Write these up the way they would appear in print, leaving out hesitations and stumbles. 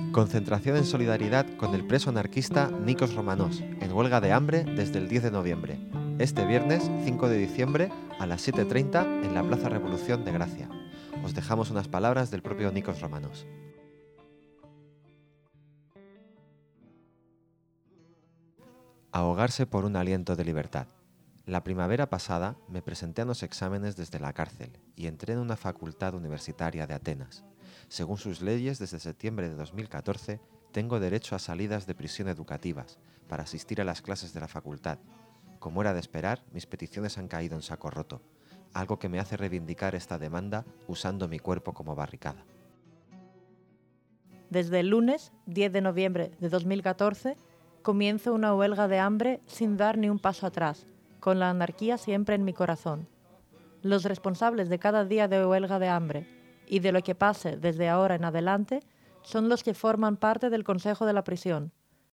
Concentración en solidaridad con el preso anarquista Nikos Romanos, en huelga de hambre desde el 10 de noviembre. Este viernes 5 de diciembre a las 7:30 en la Plaza Revolución de Gracia. Os dejamos unas palabras del propio Nikos Romanos. Ahogarse por un aliento de libertad. La primavera pasada me presenté a los exámenes desde la cárcel y entré en una facultad universitaria de Atenas. Según sus leyes, desde septiembre de 2014, tengo derecho a salidas de prisión educativas para asistir a las clases de la facultad. Como era de esperar, mis peticiones han caído en saco roto, algo que me hace reivindicar esta demanda usando mi cuerpo como barricada. Desde el lunes, 10 de noviembre de 2014, comienzo una huelga de hambre sin dar ni un paso atrás, con la anarquía siempre en mi corazón. Los responsables de cada día de huelga de hambre y de lo que pase desde ahora en adelante son los que forman parte del Consejo de la Prisión.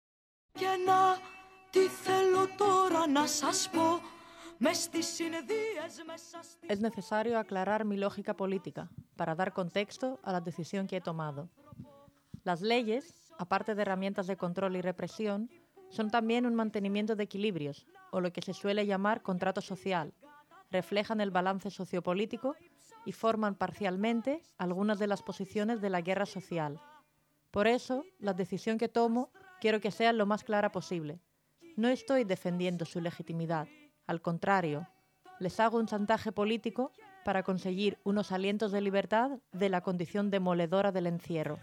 Es necesario aclarar mi lógica política para dar contexto a la decisión que he tomado. Las leyes, aparte de herramientas de control y represión, son también un mantenimiento de equilibrios, o lo que se suele llamar contrato social. Reflejan el balance sociopolítico y forman parcialmente algunas de las posiciones de la guerra social. Por eso, la decisión que tomo quiero que sea lo más clara posible. No estoy defendiendo su legitimidad. Al contrario, les hago un chantaje político para conseguir unos alientos de libertad de la condición demoledora del encierro.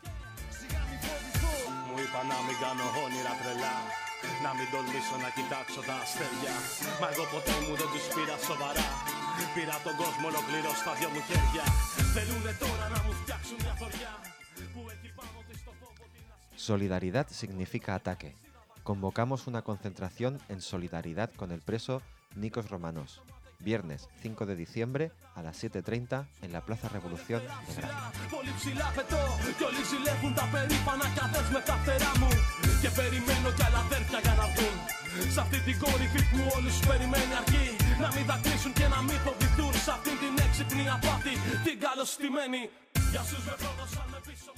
Να μην κάνω όνειρα τρελά, να μην τολμήσω να κοιτάξω τα αστέρια. Μα εγώ ποτέ μου δεν τους πήρα σοβαρά. Πήρα τον κόσμο ολοκληρώ στα δυο μου χέρια. Θέλουνε τώρα να μου φτιάξουν μια θωριά που εκεί πάνω της το φόβο την ασφάλεια. Solidaridad significa ataque. Convocamos una concentración en solidaridad con el preso Nikos Romanos. Viernes 5 de diciembre a las 7:30 en la Plaza Revolución de Gracia. Πολύ ψηλά πετώ κι όλοι ζηλεύουν τα περήφανα καφές με τα φτερά μου. Και περιμένω κι άλλα αδέρφια για να βγουν. Σ' αυτή την κορυφή που όλους περιμένει αρκεί. Να μην δακρύσουν και να μην φοβηθούν. Σ' αυτή την έξυπνη απάτη την καλωστημένη. Για όσους με πρόδωσαν με πίσω.